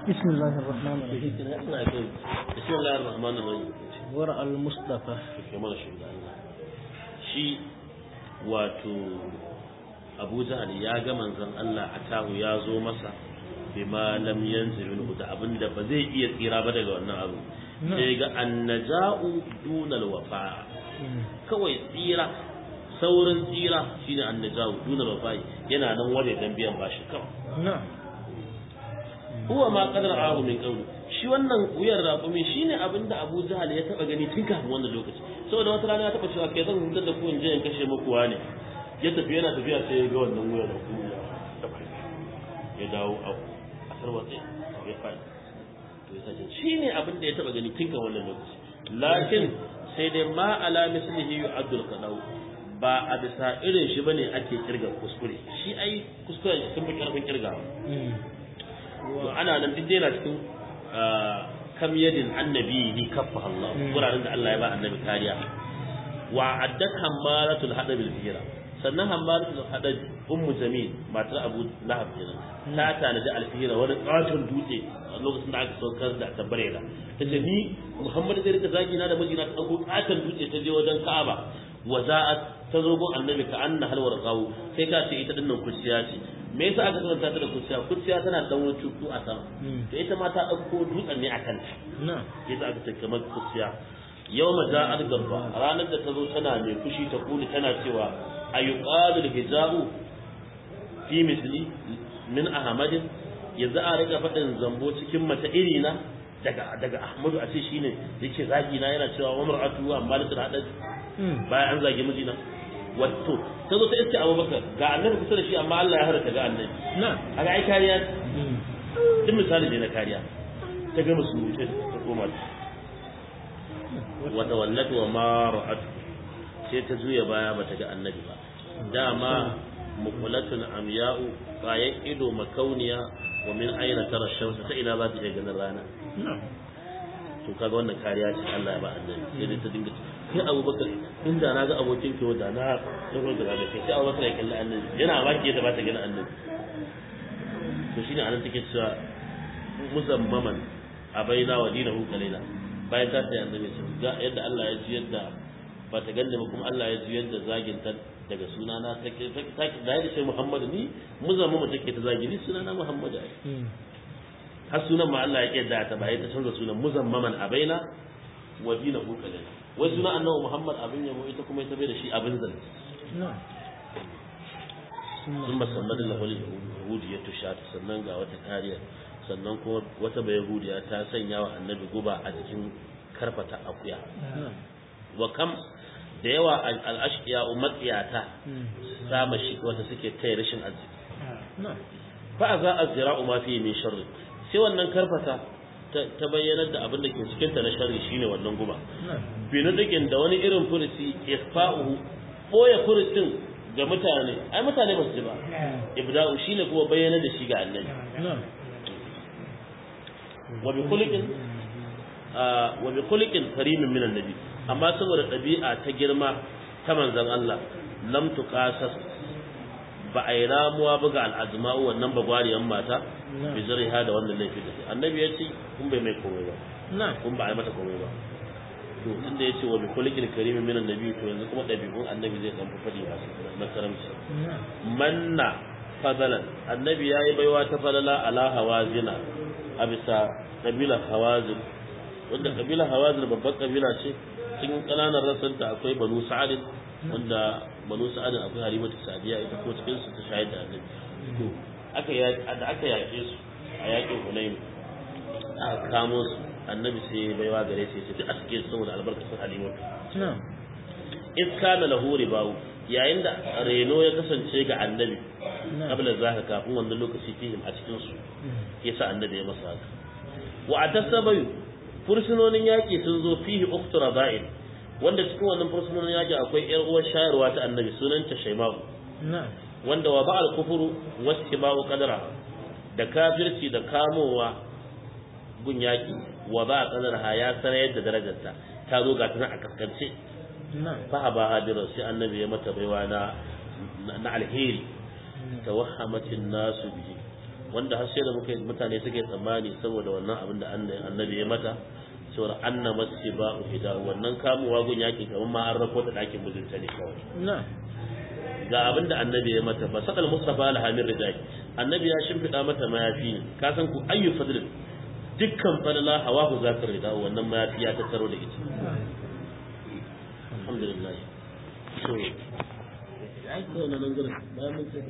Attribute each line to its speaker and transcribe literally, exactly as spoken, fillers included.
Speaker 1: بسم الله الرحمن الرحيم.
Speaker 2: بسم الله الرحمن الرحيم.
Speaker 1: ورع المصطفى
Speaker 2: kamar shi da Allah shi wato Abu Jahl ya ga manzon Allah atahu ya zo masa bima lam yanzil minhu da abinda ba zai iya tsira ba daga wannan abu sai ga annaja'u dunal wafa kawai tsira saurin tsira shine annaja'u dunal wafa yana nan waje dan biyan bashi kawai
Speaker 1: na'am
Speaker 2: huwa ma qadara ahu min qawli shi wannan wuyar raƙumi shine abinda Abu Jahl ya taba gani tun kafin wannan lokaci saboda wata rana ya taba cewa kai zan hutar da ku in je in kashe muku wane ya tafi yana tafiya sai ya ga wannan wuyar raƙumi ya dawo a tarwatse ya fadi to ya sace shine abinda ya taba gani tun kafin wannan lokaci lakin sai dai ma ala mislihi yu'addul qadaw ba a bisa irin shi bane ake kirga kuskure shi ai kuskure sun fi karfin kirgawa to ana nan duk dai na cikin kam yadin annabi ni kaffa Allah wuraren da Allah ya ba annabi kariya wa addat hammaratul hadab bil hira sannan hammaratul hadab ummu jamil matar Abu Lahab kenan ta tanaji alfihira wani katon dutse a lokacin da aka saukar da tabbare da tace ni Muhammad zai rika zagi na da mijina ta dauko katon dutse ta je wajen Ka'aba wa za'at ta zo gun annabi ka anna halwar qawu sai ka ce ita dinnan kuciya ce me yasa aka karanta ta da kuciya kuciya tana da wani cutu a sama to ita ma ta dauko dutsen ne akan ta na'am yasa aka ce kamar kuciya yawma ja'al gabba ranar da ta zo tana mai fushi ta kuli tana cewa ayuqalu al-hija'u fi misli min ahmadin yanzu a riga fadin zambo cikin mata iri na daga daga ahmadu a ce shine yake zagi na yana cewa wa mar'atu amma da hadad bayan an zagi mijina wato ta zo ta iske Abubakar ga annabi kusa da shi amma Allah ya harata ga annabi na aga ai kariya din misali ne na kariya ta ga musu ta koma wa tawallat wa ma ra'at sai ta juya baya bata ga annabi ba dama muqullatun amya'u qayan ido makauniya wa min aina tara shamsu ta ina ba ta ga ganin rana to kaga wannan kariya ce Allah ya ba annabi sai ta dinga sai Abubakar inda na ga abokin ki wanda na tsoro da da kai sai Abubakar ya kalli annabi yana baki da ba ta gani annabi to shine anan take cewa muzammaman abaina wa dinahu kalila bayan ta sai annabi ga yadda Allah ya ji yadda ba ta ganda kuma Allah ya ji yadda zagin ta daga sunana take take da ya ce Muhammad ni muzammaman take ta zagi ni sunana Muhammad ai har sunan ma Allah ya kiyada ta ba ya ta canza sunan muzammaman abaina wa dinahu kalila wai suna annabi Muhammad abin yabo ita kuma ita bai da shi abin zan na'am sun musamman da lahul yahudiya tushat sannan ga wata kariya sannan kuma wata bai yahudiya ta sanya wa annabi guba a cikin karfata akuya wa kam da yawa al-ashqiya umatiyata sama shi wata suke kai rashin arziki fa za azra'u ma fi min sharri sai wannan karfata ta bayyanar da abin da ke cikin ta na sharri shine wannan guba binadikin da wani irin furuci isfa'uhu boye furucin ga mutane ai mutane ba su ji ba ibda'u shine kuma bayyanar da shi ga annabi wa bi khuluqin wa bi khuluqin karimin min annabi amma saboda dabi'a ta girma ta manzon Allah lam tuqasas ba a yi ramuwa ba ga al'azma'u wannan bagwariyan mata bi zariha da wannan laifi da annabi ya ce kun bai mai komai ba kun ba a yi mata komai ba to tunda ya ce wa bi kulikil karimin min annabi to yanzu kuma dabi'un annabi zai dan fadi na karamci manna fadalan annabi yayi baiwa ta falala ala hawazina a bisa kabila hawazin wanda kabila hawazin babbar kabila ce cikin kananan rasanta akwai banu sa'id wanda banu sa'adin akwai halimatu sadiya ita ko cikin su ta shahid da annabi to aka ya da aka yake su a yakin hunain aka kamo su annabi sai baiwa gare sai sai duk aske su saboda albarkatun halimatu na'am iz kana lahu ribawu yayin da reno ya kasance ga annabi kabla zaka kafin wannan lokaci fihim a cikin su yasa annabi ya masa haka wa atasabayu fursunonin yaki sun zo fihi ukhtu raba'il wanda cikin wannan fursunonin yaji akwai ƴar uwar shayarwa ta annabi sunanta Shayma'u wanda wa ba'al kufuru wastiba'u qadara da kafirci da kamowa gun yaki wa ba qadara ya sanar da darajarta ta zo ga tana a kaskance fa ba hadira sai annabi ya mata baiwa na na alheri tawahhamatin nasu bihi wanda har sai da muke mutane suke tsammani saboda wannan abin da annabi ya mata cewa anna masiba'u hida wannan kamuwa gun yaki kamar ma an rako ta dakin mijinta ne kawai
Speaker 1: na'am
Speaker 2: ga abin da annabi ya mata ba sadal mustafa alhamir rijai annabi ya shimfida mata mayafi ne ka san ku ayyu fadl dukkan falala hawahu zakar rida wannan mayafi ya tattaro da ita alhamdulillah so ai ko nan gurin ba mun